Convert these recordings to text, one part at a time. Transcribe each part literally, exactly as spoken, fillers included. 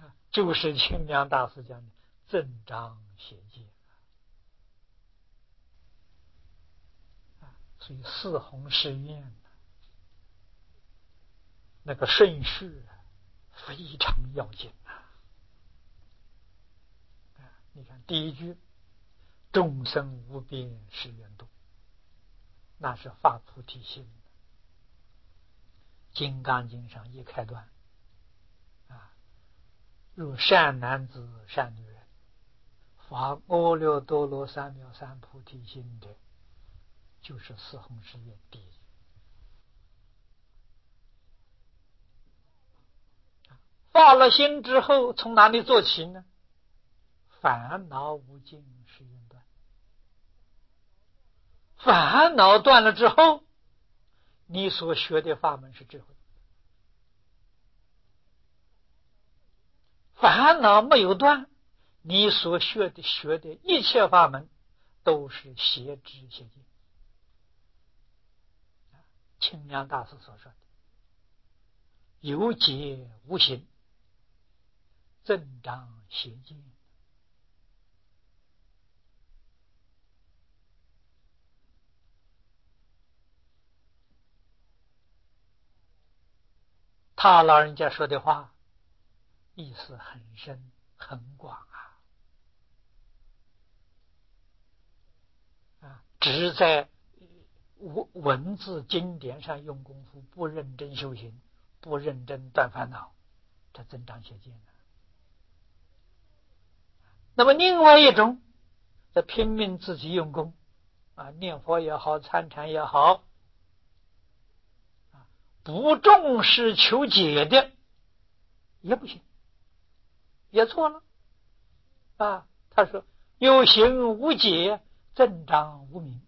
就是清凉大师讲的增长邪见。所以四弘誓愿那个顺序非常要紧啊！你看第一句众生无边誓愿度，那是发菩提心。金刚经上一开端啊，如善男子善女人发阿耨多罗三藐三菩提心的，就是四弘誓愿第一句。发了心之后，从哪里做起呢？烦恼无尽誓愿断。烦恼断了之后，你所学的法门是智慧。烦恼没有断，你所学的学的一切法门都是邪知邪见。清凉大师所说的有解无行，增长邪见。他老人家说的话意思很深很广啊！啊，只在文字经典上用功夫，不认真修行，不认真断烦恼，这增长邪见了。那么另外一种，在拼命自己用功啊，念佛也好，参禅也好，不重视求解的也不行，也错了啊！他说有行无解，增长无明。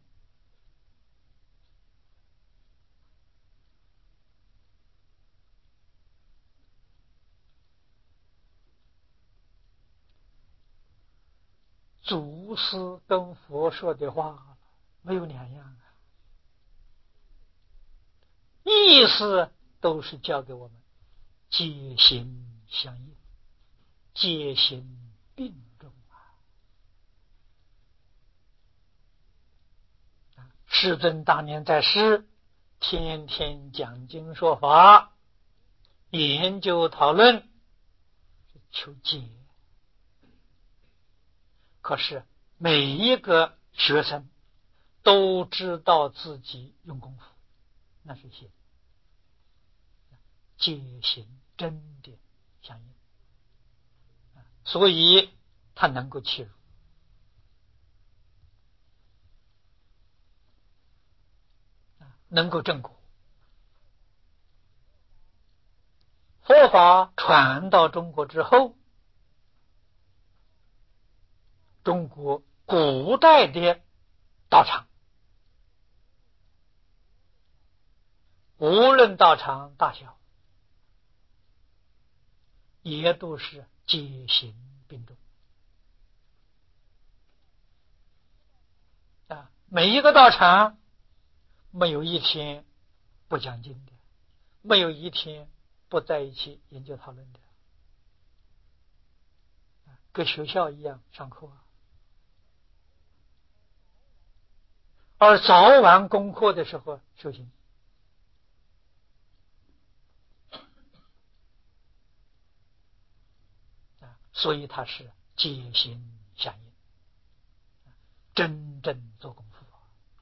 祖师跟佛说的话没有两样啊，意思都是教给我们戒行相应，戒行并重啊！世尊当年在世，天天讲经说法，研究讨论，求解。可是每一个学生都知道自己用功夫，那是行，戒行真的相应，所以他能够切入，能够正果。佛法传到中国之后，中国古代的道场，无论道场大小，也都是戒行并重啊！每一个道场没有一天不讲经的，没有一天不在一起研究讨论的，跟学校一样上课。而早晚功课的时候修行，所以它是戒行相应，真正做功夫。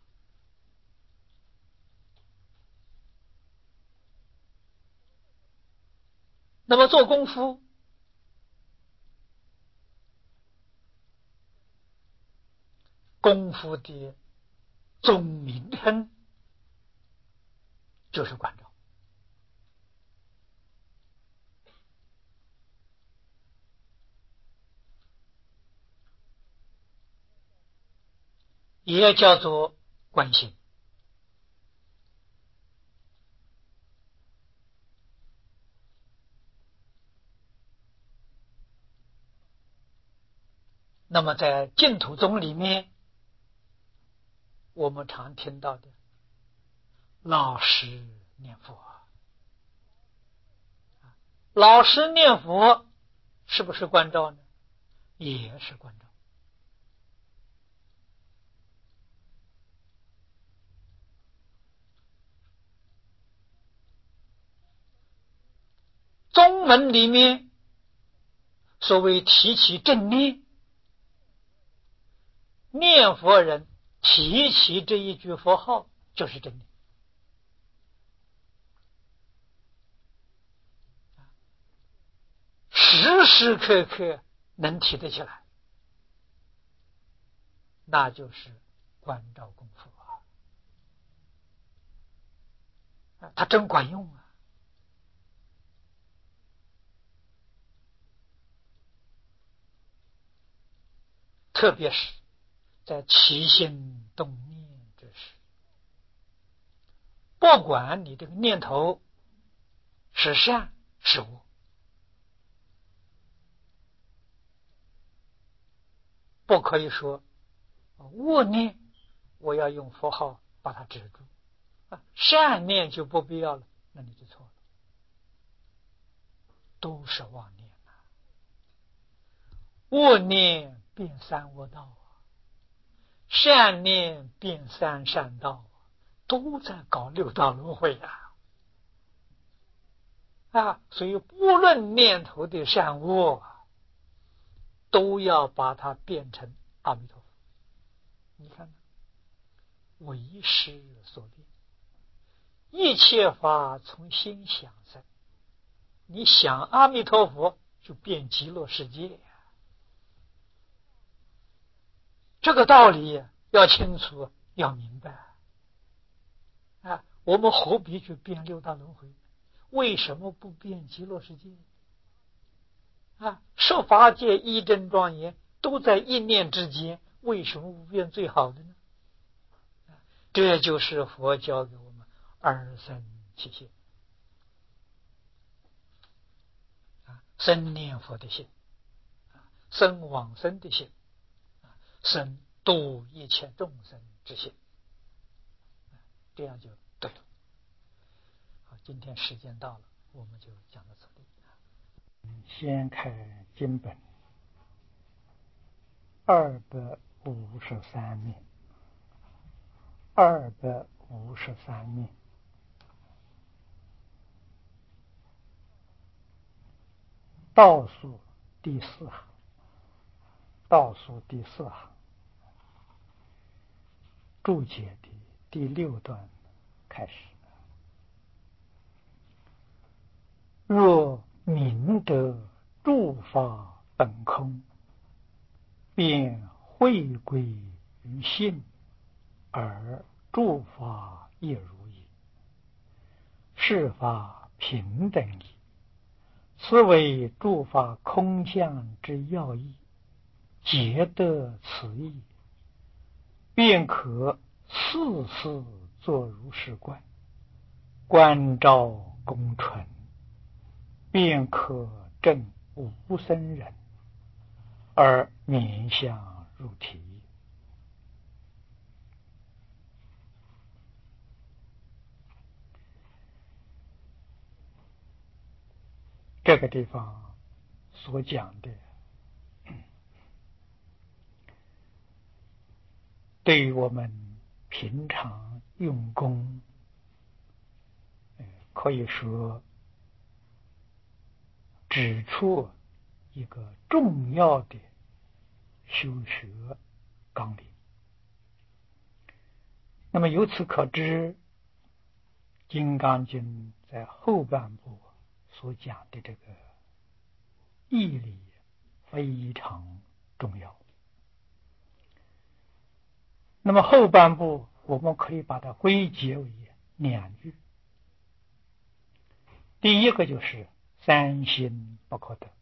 那么做功夫，功夫的总名称就是观照。也叫做观心。那么在净土宗里面，我们常听到的老实念佛，老实念佛是不是关照呢？也是关照。宗门里面所谓提起正念，念佛人提起这一句佛号就是正念，时时刻刻能提得起来，那就是关照功夫啊，它真管用啊。特别是在起心动念之时，不管你这个念头是善是恶，不可以说恶念我要用佛号把它止住，善念就不必要了，那你就错了，都是妄念啊。恶念变三恶道啊，善念变三善道，都在搞六道轮回啊！啊，所以不论念头的善恶，都要把它变成阿弥陀佛。你看，为识所变，一切法从心想生。你想阿弥陀佛，就变极乐世界。这个道理要清楚，要明白啊！我们何必去变六道轮回？为什么不变极乐世界啊？十法界一真庄严都在一念之间，为什么不变最好的呢？这就是佛教给我们二生起心啊，生念佛的心，生往生的心，生度一切众生之心，这样就对了。好，今天时间到了，我们就讲到这里。先开经本二百五十三面，二百五十三面，倒数第四行，倒数第四行，注解的第六段开始。若明得诸法本空，便会归于性，而诸法亦如也。是法平等矣。此为诸法空相之要义，皆得此意，便可事事作如是观，观照功纯，便可证无生忍，而名相入体。这个地方所讲的，对于我们平常用功，可以说指出一个重要的修学纲领。那么由此可知，《金刚经》在后半部所讲的这个义理非常重要。那么后半部我们可以把它归结为两句。第一个就是三心不可得，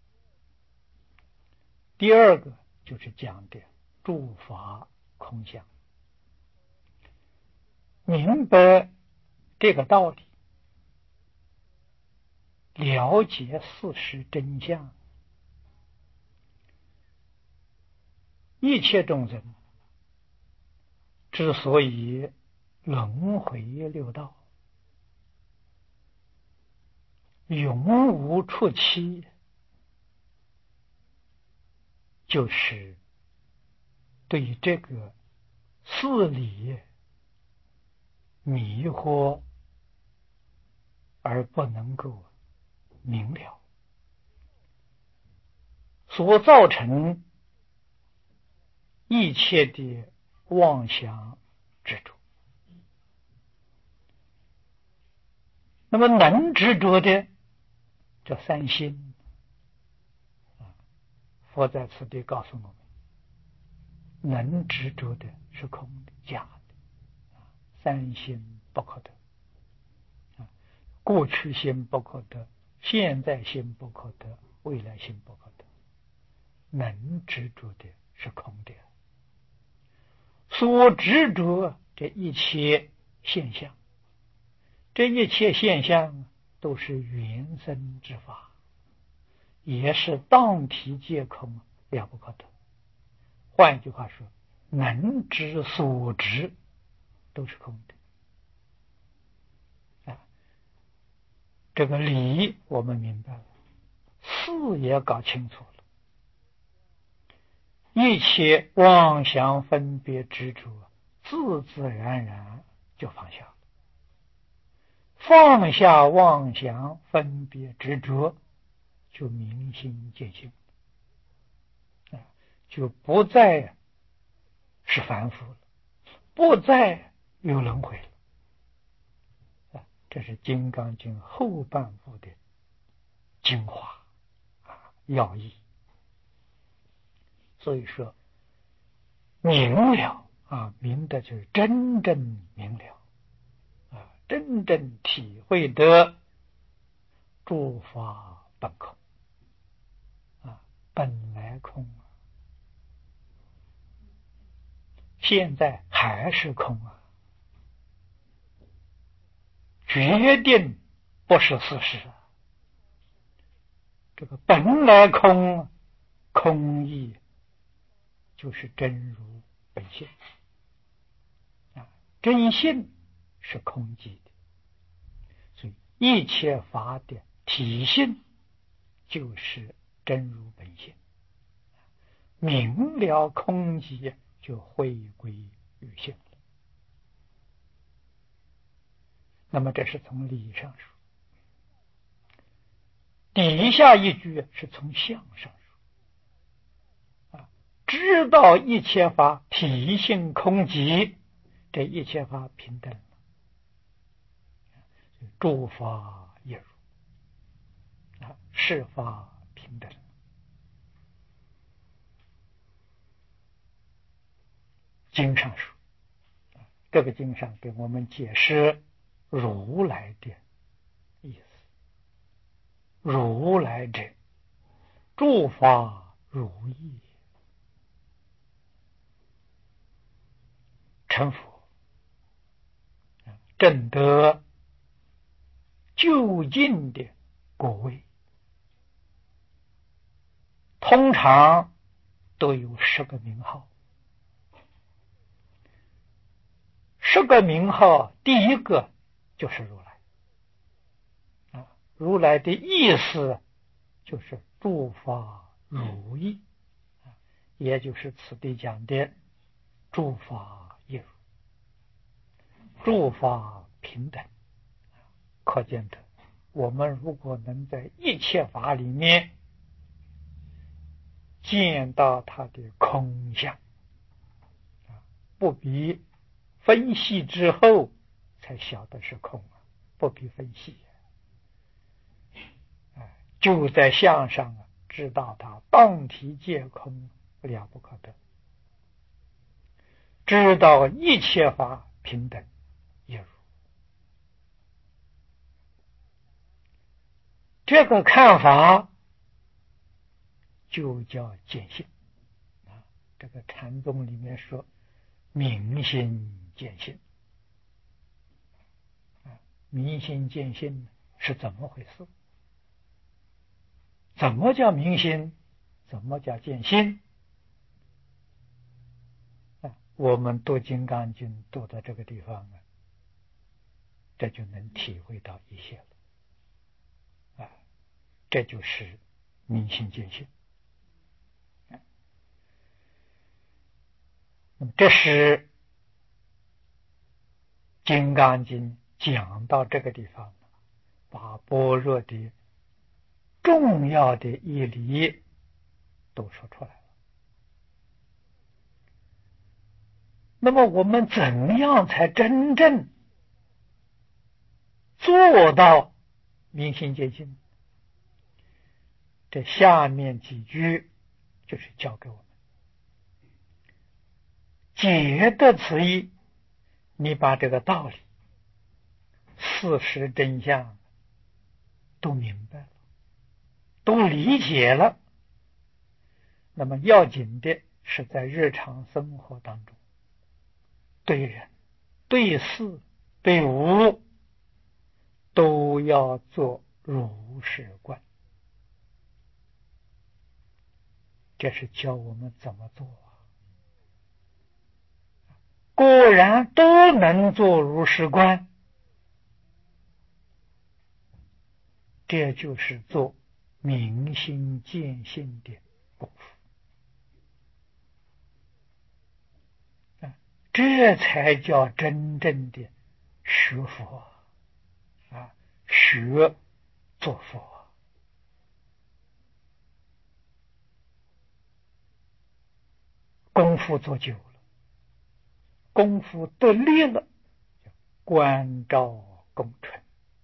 第二个就是讲的诸法空相。明白这个道理，了解事实真相，一切众生之所以轮回六道，永无出期， 就是对这个事理迷惑而不能够明了，所造成一切的妄想执着。那么能执着的这三心，佛在此地告诉我们，能执着的是空的、假的，三心不可得，过去心不可得，现在心不可得，未来心不可得。能执着的是空的，所执着这一切现象，这一切现象都是缘生之法，也是当体皆空，了不可得。换一句话说，能知所知都是空的啊。这个理我们明白了，事也搞清楚了，一切妄想分别执着自自然然就放下了。放下妄想分别执着，就明心见性，就不再是凡夫了，不再有轮回了。这是《金刚经》后半部的精华要义。所以说明了啊，明的就是真正明了啊，真正体会得诸法本空啊，本来空啊，现在还是空啊，决定不是事实啊。这个本来空，空义就是真如本性啊，真性是空寂的，所以一切法的体性就是真如本性，明了空寂就回归于性了。那么这是从理上说，底下一句是从相上说啊，知道一切法体性空寂，这一切法平等了，诸法一如啊，是法平等。经上说，这个经上给我们解释如来的意思。如来者，诸法如意，成佛，证得究竟的果位，通常都有十个名号。十个名号，第一个就是如来啊，如来的意思就是诸法如意，也就是此地讲的诸法一如，诸法平等。可见的，我们如果能在一切法里面见到它的空相，不必分析之后才晓得是空，不必分析，就在相上知道它当体皆空，了不可得。知道一切法平等一如，这个看法就叫见性啊。这个禅宗里面说明心见性啊，明心见性是怎么回事？怎么叫明心？怎么叫见性？啊，我们读《金刚经》读到这个地方啊，这就能体会到一些了啊，这就是明心见性。 那么这是《金刚经》讲到这个地方，把般若的重要的义理都说出来了。那么我们怎样才真正做到明心见性？这下面几句就是教给我们解得此意，你把这个道理事实真相都明白了，都理解了。那么要紧的是在日常生活当中，对人、对事、对物都要做如是观。这是教我们怎么做啊？果然都能做如是观，这就是做明心见性的功夫啊！这才叫真正的学佛啊，学做佛。功夫做久了，功夫得力了，观照功成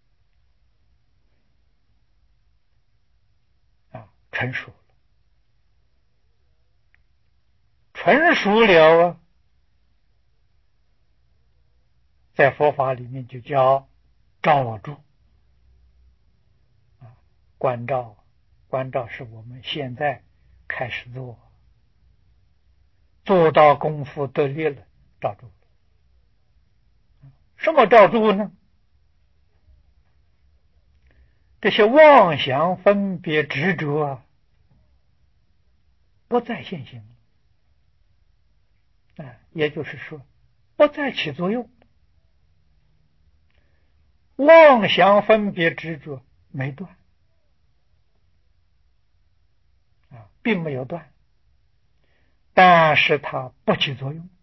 啊，成熟了，成熟了啊，在佛法里面就叫照住啊，观照，观照是我们现在开始做，做到功夫得力了，照住了。什么照住呢？这些妄想分别执着啊，不再现行了啊，也就是说不再起作用。妄想分别执着没断啊，并没有断，但是它不起作用。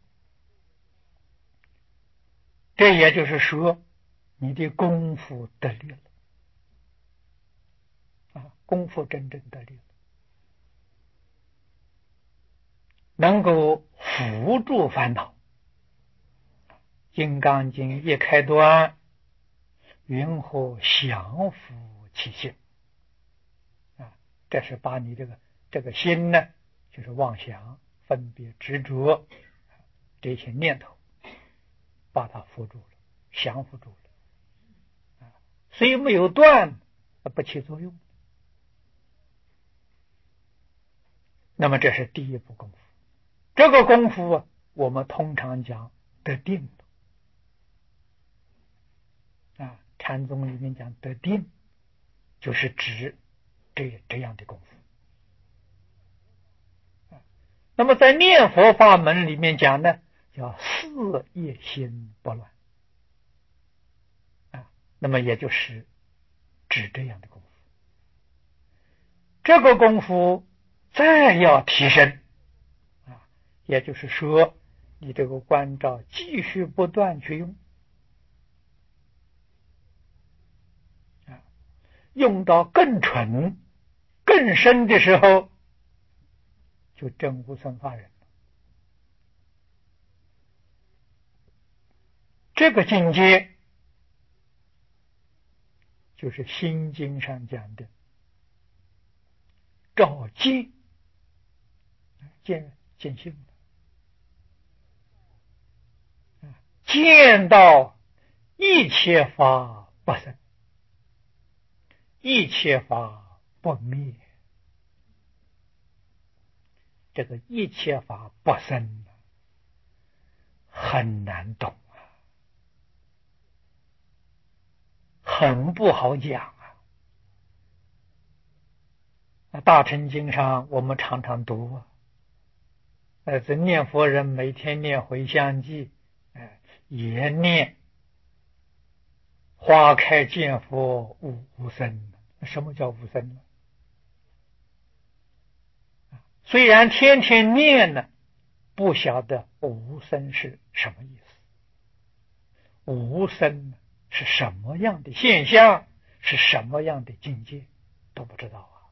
这也就是说，你的功夫得力了啊，功夫真正得力了，能够扶助烦恼。金刚经一开端，云何降伏其心啊？这是把你这个这个心呢，就是妄想、分别、执着这些念头，把它扶住了，降伏住了啊，虽没有断，不起作用。那么这是第一步功夫。这个功夫啊，我们通常讲得定啊，禅宗里面讲得定，就是指这这样的功夫。那么在念佛法门里面讲呢，叫四业心不乱啊，那么也就是指这样的功夫。这个功夫再要提升啊，也就是说你这个观照继续不断去用啊，用到更纯更深的时候，就证无生法忍了。这个境界就是心经上讲的照见，见见性，见到一切法不生，一切法不灭。这个一切法不生很难懂啊，很不好讲啊。大乘经上我们常常读啊，呃，这念佛人每天念回向偈，哎，也念花开见佛无无生。什么叫无生呢？虽然天天念呢， 不晓得无生是什么意思，无生是什么样的现象，是什么样的境界，都不知道啊。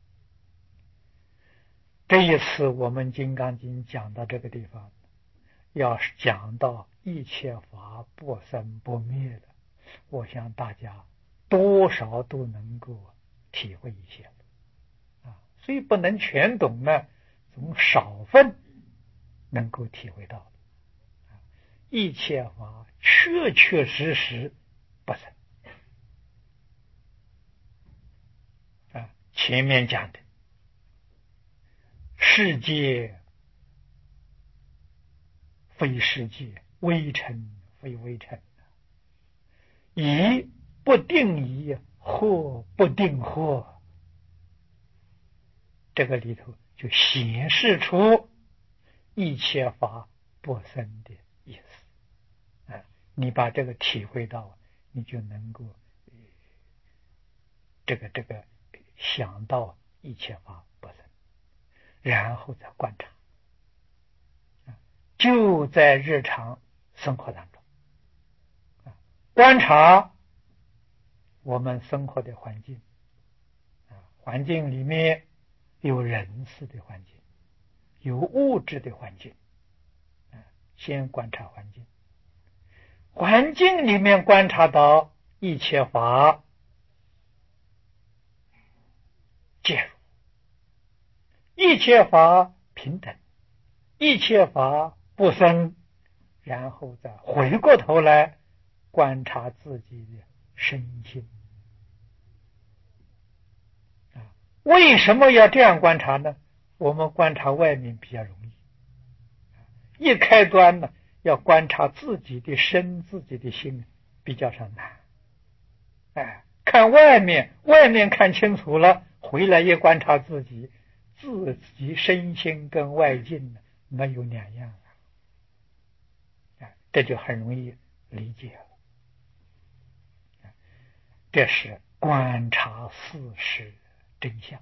这一次我们《金刚经》讲到这个地方，要是讲到一切法不生不灭的，我想大家多少都能够体会一些啊，虽不能全懂呢，从少分能够体会到一切法确确实实不生啊。前面讲的世界非世界，微尘非微尘，疑不定疑，惑不定惑，这个里头就显示出一切法不生的意思啊。你把这个体会到，你就能够这个这个想到一切法不生，然后再观察，就在日常生活当中观察我们生活的环境，环境里面有人事的环境，有物质的环境，先观察环境，环境里面观察到一切法介入，一切法平等，一切法不生，然后再回过头来观察自己的身心。为什么要这样观察呢？我们观察外面比较容易，一开端呢，要观察自己的身、自己的心比较上难。哎，看外面，外面看清楚了，回来也观察自己，自己身心跟外境没有两样了，哎，这就很容易理解了。这是观察事实真相。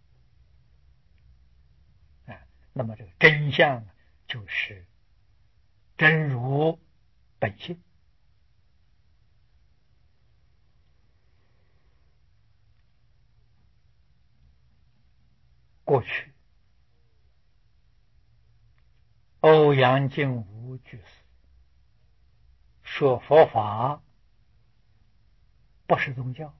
那么这个真相就是真如本性。过去欧阳靖无居士说佛法不是宗教，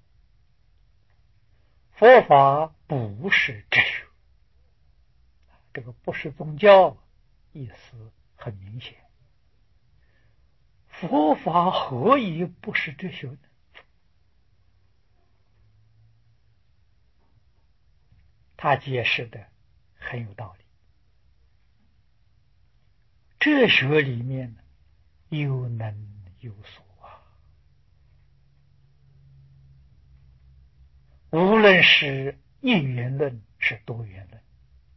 佛法不是哲学，这个不是宗教意思很明显。佛法何以不是哲学呢？他解释的很有道理。哲学里面有能有所啊，无论是一元论是多元论，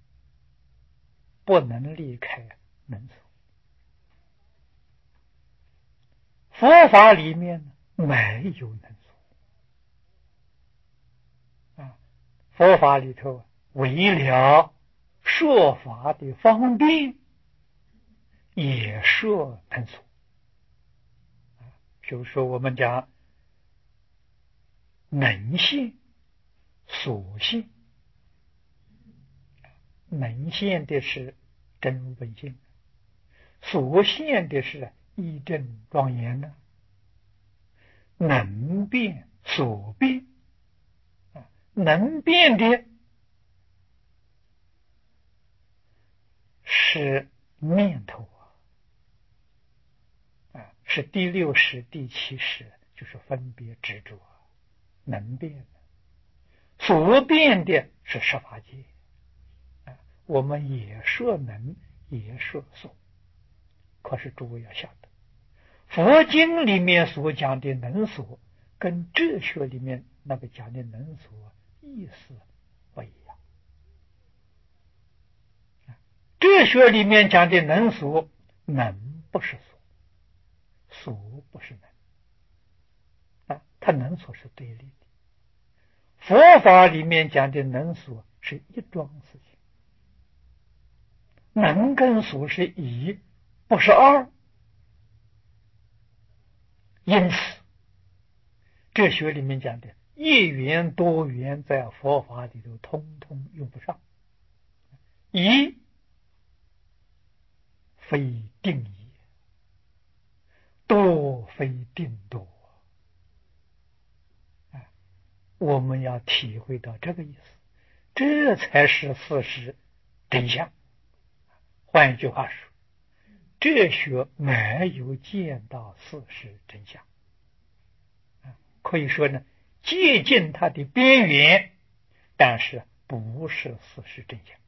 不能离开能所。佛法里面没有能所啊，佛法里头为了说法的方便，也说能所。比如说我们讲能现所现，能现的是真如本性，所现的是义正庄严的，能变所变，能变的是念头啊，是第六识、第七识，就是分别执着，能变的。所变的是十法界，我们也说能，也说所。可是诸位要晓得，佛经里面所讲的能所，跟哲学里面那个讲的能所意思不一样。哲学里面讲的能所，能不是所，所不是能啊，它能所是对立的。佛法里面讲的能所是一桩事情， 能跟所是一，不是二。因此哲学里面讲的一元多元在佛法里头通通用不上。一非定也，多非定多。我们要体会到这个意思，这才是事实真相。换一句话说，哲学没有见到事实真相，可以说呢，接近它的边缘，但是不是事实真相。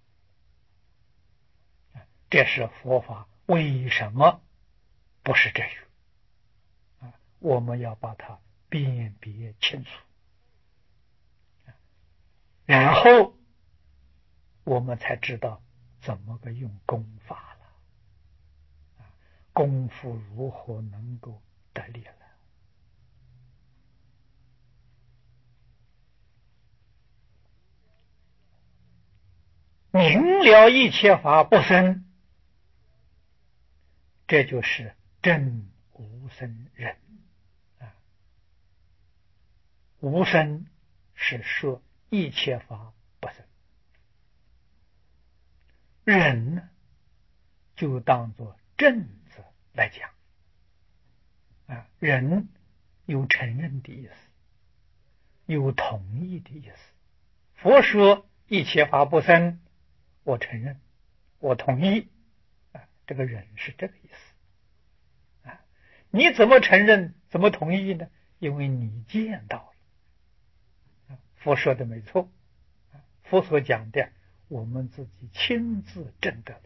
这是佛法为什么不是哲学？我们要把它辨别清楚，然后我们才知道怎么个用功法了，功夫如何能够得力了。明了一切法不生，这就是真无生忍。无生是说一切法不生，忍呢就当作正字来讲啊，忍有承认的意思，有同意的意思。佛说一切法不生，我承认，我同意啊，这个忍是这个意思啊。你怎么承认，怎么同意呢？因为你见到了，佛说的没错，佛所讲的我们自己亲自证得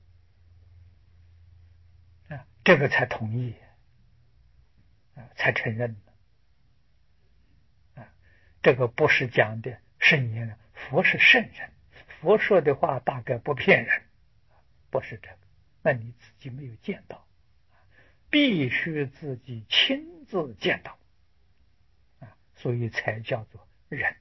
的啊，这个才同意啊，才承认的啊。这个不是讲的圣言，佛是圣人，佛说的话大概不骗人，不是这个，那你自己没有见到，必须自己亲自见到啊，所以才叫做人。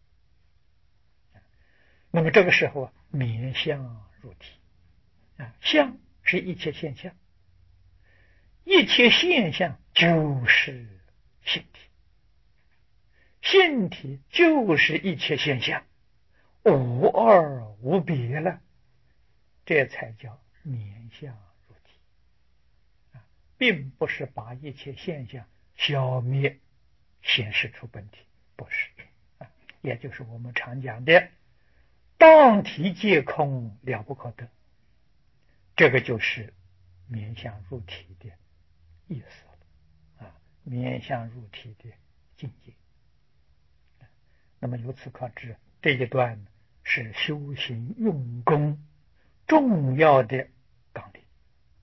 那么这个时候啊，面相入体啊，相是一切现象，一切现象就是性体，性体就是一切现象，无二无别了，这才叫面相入体啊，并不是把一切现象消灭显示出本体，不是啊，也就是我们常讲的当体皆空，了不可得，这个就是面相入体的意思啊，面相入体的境界。那么由此可知，这一段是修行用功重要的纲领。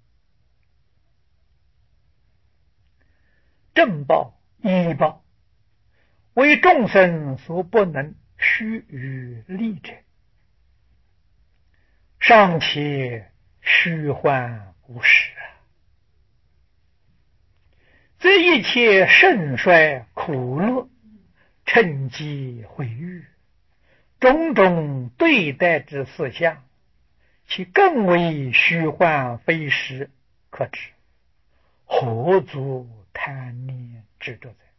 正报依报，为众生所不能须臾立者，尚且虚幻无实啊！这一切盛衰苦乐，趁机毁誉，种种对待之事项，其更为虚幻非实，可知何足贪念执着哉？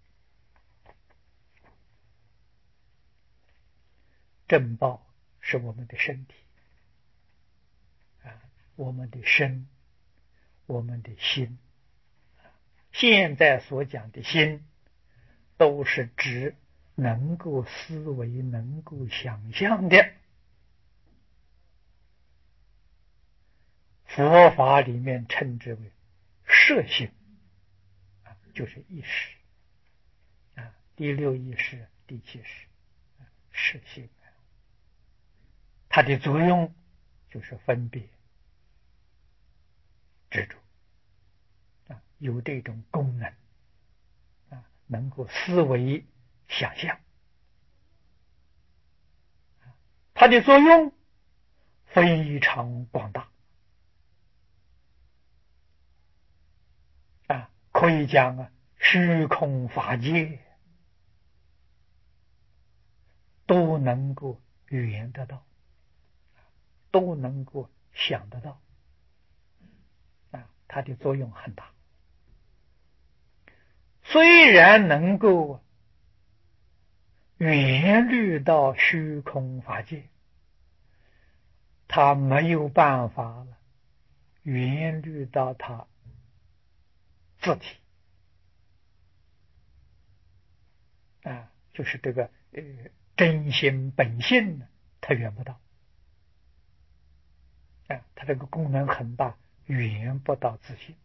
正报是我们的身体啊，我们的身，我们的心。现在所讲的心，都是指能够思维、能够想象的。佛法里面称之为摄性，就是意识啊，第六意识、第七识，摄性。它的作用就是分别、执着啊，有这种功能啊，能够思维、想象。它的作用非常广大啊，可以讲啊，虚空法界都能够语言得到，都能够想得到啊，它的作用很大。虽然能够远虑到虚空法界，它没有办法了远虑到它自体啊，就是这个呃真心本性呢，它远不到啊，它这个功能很大，远不到自性。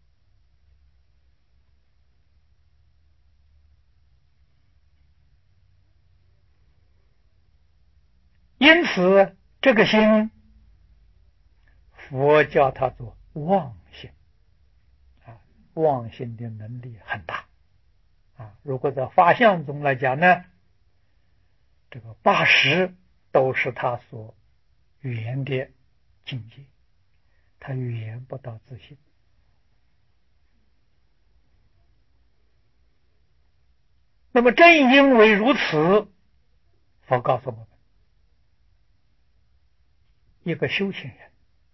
因此，这个心，佛叫它做妄心啊，妄心的能力很大啊。如果在法相中来讲呢，这个八识都是他所缘的境界，他缘不到自性。那么正因为如此，佛告诉我们，一个修行人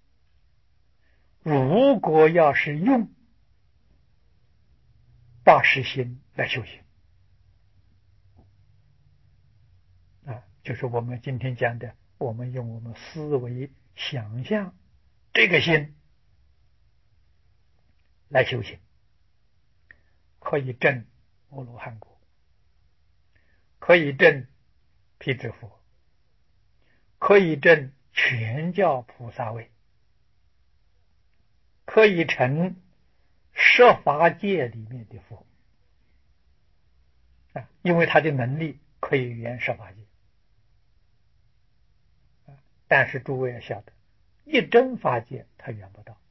如果要是用八识心来修行啊，就是我们今天讲的，我们用我们思维想象这个心来修行，可以证阿罗汉果，可以证辟支佛，可以证全教菩萨位，可以成十法界里面的佛啊，因为他的能力可以圆十法界。但是诸位要晓得，一真法界他圆不到，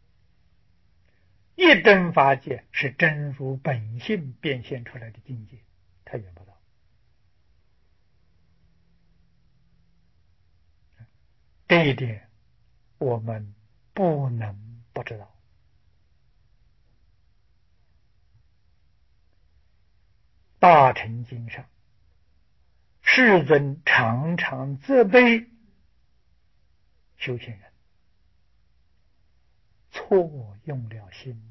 一真法界是真如本性变现出来的境界，他圆不到。这一点我们不能不知道。大乘经上，世尊常常责备修行人错用了心。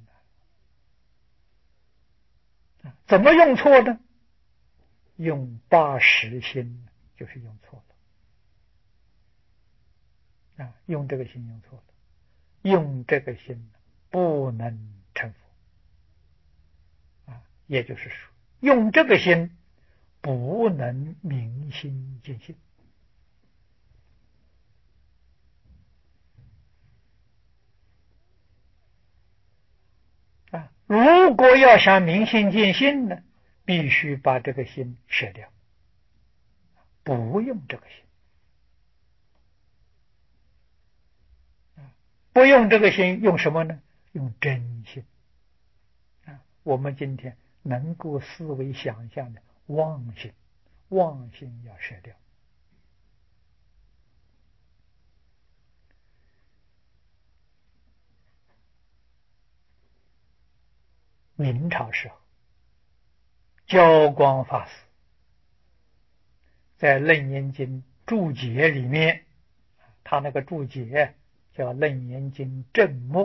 怎么用错呢？用八识心就是用错了啊！用这个心用错了，用这个心不能成佛啊！也就是说，用这个心不能明心见性啊！如果要想明心见性呢，必须把这个心舍掉，不用这个心。不用这个心，用什么呢？用真心啊！我们今天能够思维想象的妄心，妄心要舍掉。明朝时候，教光法师在《楞严经》注解里面，他那个注解叫《楞严经正末》，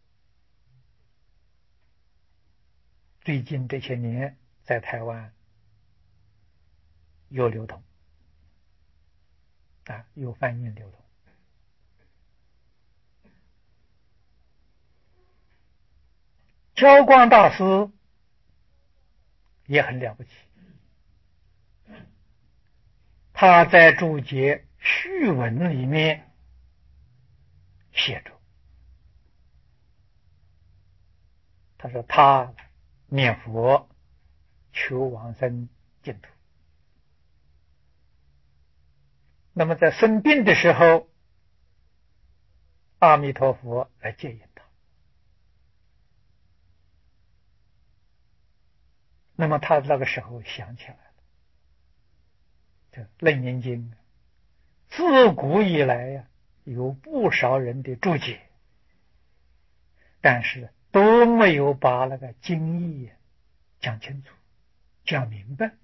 最近这些年在台湾有流通啊，有翻译流通。教光大师也很了不起，他在注解序文里面写着，他说他念佛求往生净土，那么在生病的时候，阿弥陀佛来接引他，那么他那个时候想起来了，这《楞严经》自古以来呀、啊，有不少人的注解，但是都没有把那个经义讲清楚、讲明白，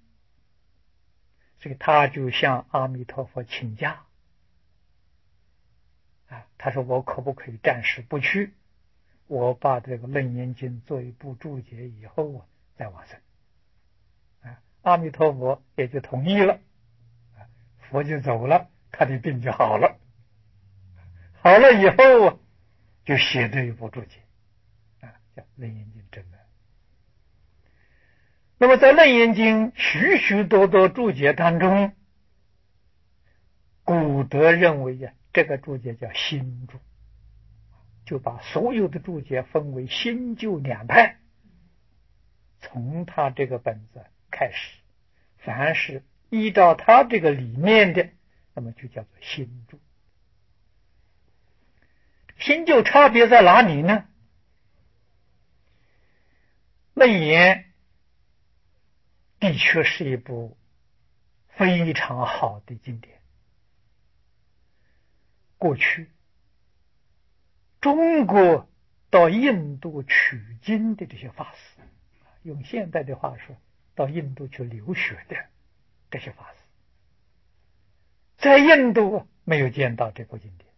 所以他就向阿弥陀佛请假啊， 他说我可不可以暂时不去？我把这个《楞严经》做一部注解以后啊，再往生。啊，阿弥陀佛也就同意了，啊，佛就走了，他的病就好了。好了以后就写这一部注解，啊，叫《楞严经》真的。那么在《楞严经》许许多多注解当中，古德认为呀，这个注解叫新注，就把所有的注解分为新旧两派。从他这个本子开始，凡是依照他这个理念的，那么就叫做新注。新旧差别在哪里呢？楞严的确是一部非常好的经典。过去中国到印度取经的这些法师，用现代的话说，到印度去留学的这些法师，在印度没有见到这部经典。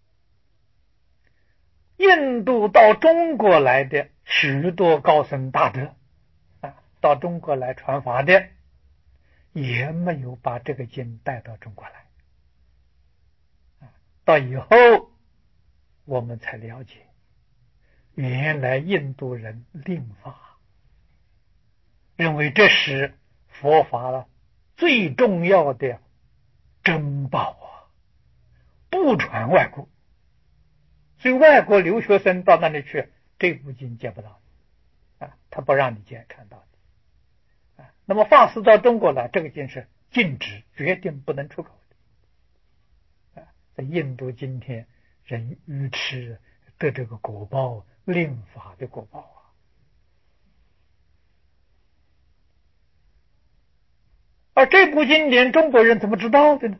印度到中国来的许多高僧大德啊，到中国来传法的，也没有把这个经带到中国来。到以后我们才了解，原来印度人令法，认为这是佛法最重要的珍宝啊，不传外国。所以外国留学生到那里去，这部经见不到啊，他不让你见看到的啊。那么法师到中国来，这个经是禁止，决定不能出口的啊。在印度今天人愚痴得这个果报，令法的果报啊。而这部经典中国人怎么知道的呢？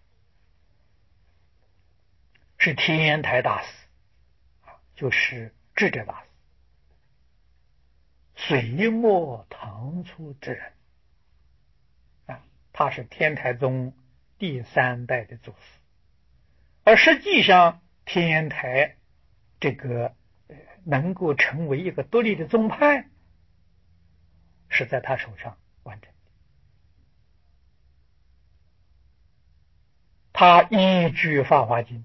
是天台大师，就是智者大师，隋末唐初之人啊，他是天台宗第三代的祖师。而实际上天台这个能够成为一个独立的宗派，是在他手上完成的。他依据《法华经》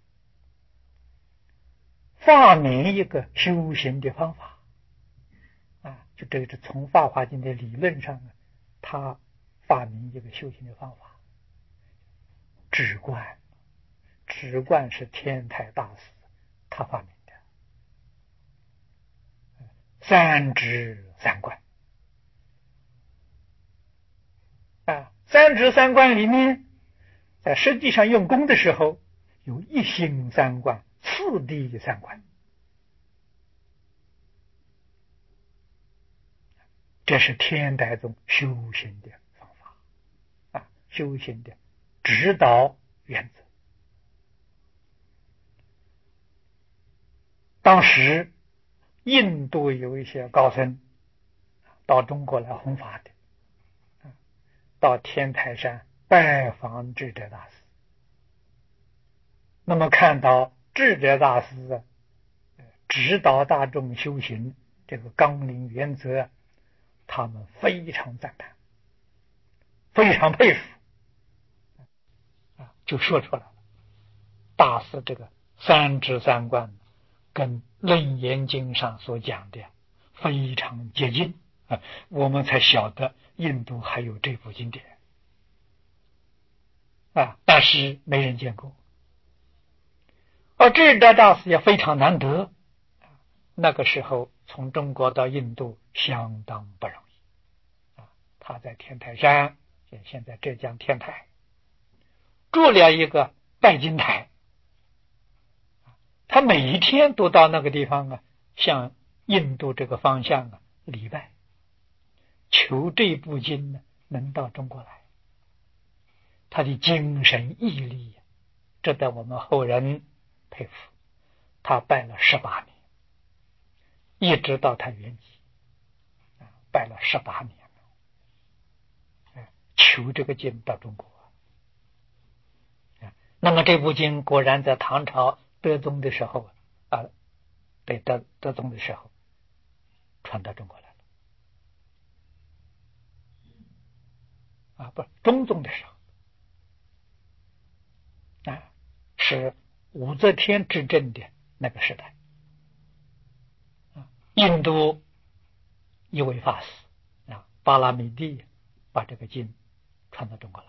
发明一个修行的方法啊，就这个是从《法华经》的理论上呢，他发明一个修行的方法，止观。止观是天台大师他发明的，三止三观啊，三止三观里面，在实际上用功的时候，有一心三观、次第三观，这是天台宗修行的方法啊，修行的指导原则。当时印度有一些高僧到中国来弘法的，到天台山拜访智者大师，那么看到智者大师啊指导大众修行这个纲领原则，他们非常赞叹，非常佩服啊，就说出来了。大师这个三止三观跟《楞严经》上所讲的非常接近啊，我们才晓得印度还有这部经典啊，但是没人见过。而智者大师也非常难得，那个时候从中国到印度相当不容易啊。他在天台山，现在浙江天台住了一个拜金台，他每一天都到那个地方啊，向印度这个方向啊礼拜，求这部经呢能到中国来。他的精神毅力值得我们后人佩服。他拜了十八年，一直到他圆寂，拜了十八年了，求这个经到中国。那么这部经果然在唐朝德宗的时候啊，对德德宗的时候传到中国来了啊，不是中宗的时候啊，是武则天执政的那个时代啊，印度一位法师啊，巴拉米蒂把这个经传到中国来，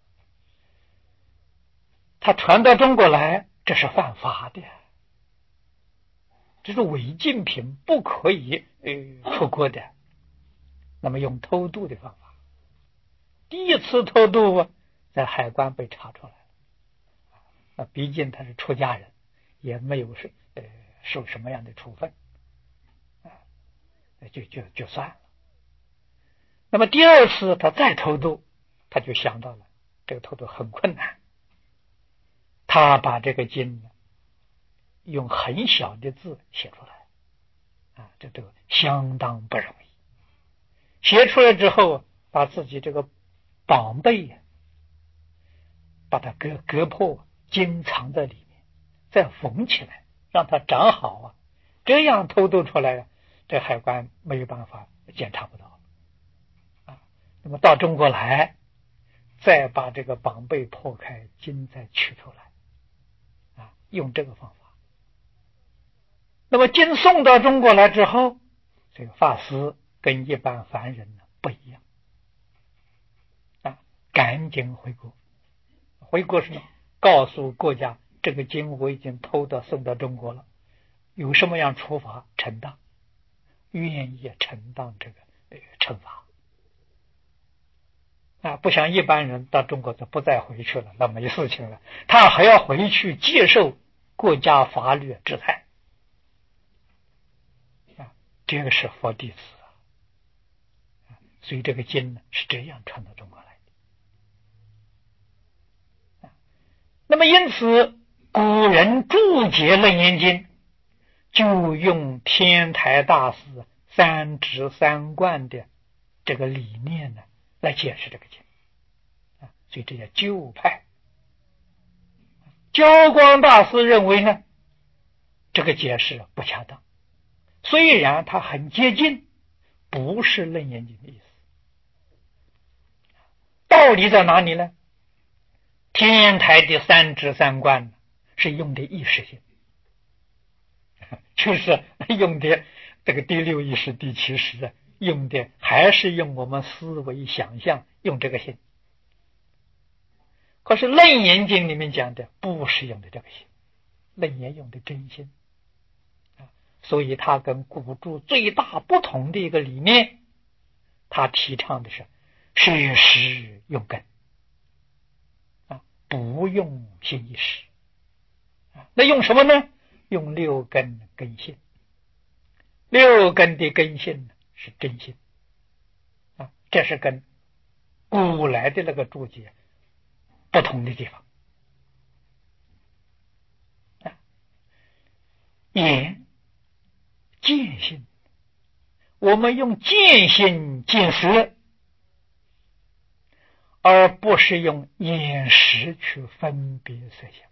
他传到中国来，这是犯法的，这是违禁品，不可以呃出国的。那么用偷渡的方法，第一次偷渡在海关被查出来了，啊，毕竟他是出家人，也没有是呃受什么样的处分，啊，就就就算了。那么第二次他再偷渡，他就想到了这个偷渡很困难，他把这个经呢用很小的字写出来，啊，这都相当不容易。写出来之后，把自己这个绑背把它割割破，经藏在里面，再缝起来，让它长好啊，这样偷渡出来，这海关没有办法检查不到啊。那么到中国来，再把这个绑背破开，经再取出来啊，用这个方法。那么经送到中国来之后，这个法师跟一般凡人呢不一样啊，赶紧回国。回国是呢，告诉国家这个经我已经偷到送到中国了，有什么样处罚承当，愿意承担这个呃惩罚啊，不像一般人到中国就不再回去了，那没事情了，他还要回去接受国家法律制裁啊，这个是佛弟子啊，所以这个经呢是这样传到中国来的。那么因此古人注解楞严经就用天台大师三指三观的这个理念呢来解释这个经啊，所以这叫旧派。教光大师认为呢，这个解释不恰当，虽然它很接近，不是楞严经的意思。道理在哪里呢？天台的三指三观是用的意识性，就是用的这个第六意识第七识，用的还是用我们思维想象，用这个心。可是楞严经里面讲的不是用的这个心，楞严用的真心啊，所以它跟古著最大不同的一个理念，它提倡的是摄实用根啊，不用心意识啊，那用什么呢？用六根根性。六根的根性是真心啊，这是跟古来的那个注解不同的地方啊。眼见性，我们用见性见识，而不是用眼识去分别色相。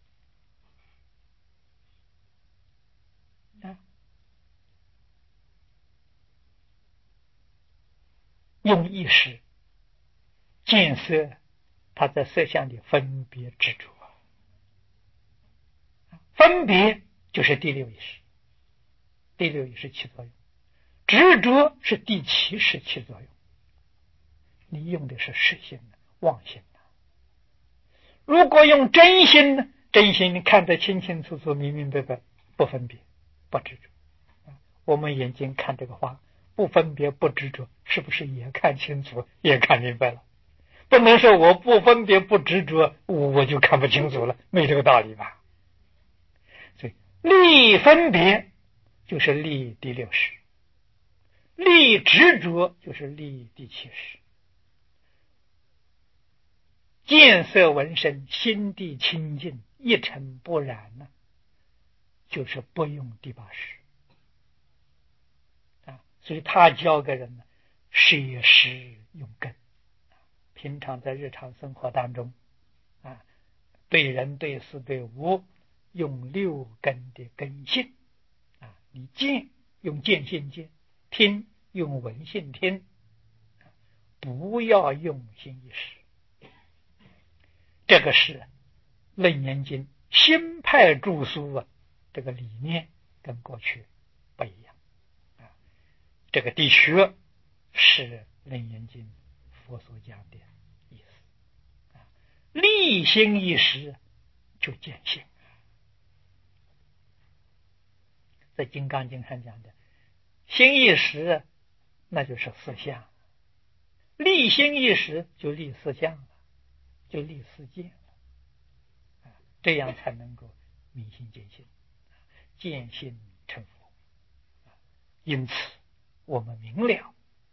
用意识见色，它在色相里分别执着，分别就是第六意识，第六意识起作用，执着是第七识起作用。你用的是实心的妄心的，如果用真心呢？真心你看得清清楚楚、明明白白，不分别不执着。我们眼睛看这个花，不分别不执着，是不是也看清楚也看明白了？不能说我不分别不执着，我就看不清楚了，没这个道理吧？所以立分别就是立第六识，立执着就是立第七识。见色闻声，心地清净，一尘不染呢，就是不用第八识啊。所以他教给人呢，摄实用根。平常在日常生活当中啊，对人对事对物用六根的根性啊，你见用见性见，听用闻性听，不要用心意识。这个是楞严经新派著书啊，这个理念跟过去不一样啊。这个的确是楞严经佛所讲的意思啊。立心一时就见性，在金刚经上讲的心一时，那就是四相，立心一时就立四相了，就立四界了，这样才能够明心见性，见性成佛。因此我们明了，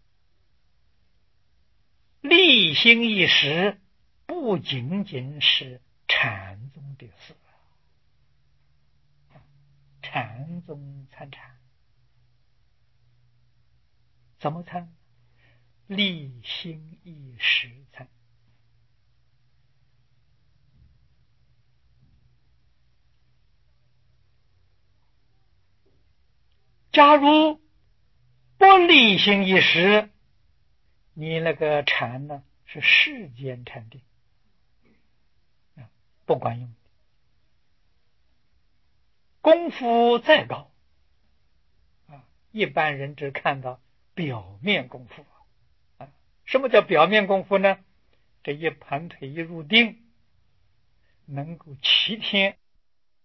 立心一时不仅仅是禅宗的事，禅宗参禅怎么参？立心一时参。假如不立心一时，你那个禅呢是世间禅定，不管用。功夫再高啊，一般人只看到表面功夫啊。什么叫表面功夫呢？这一盘腿一入定，能够七天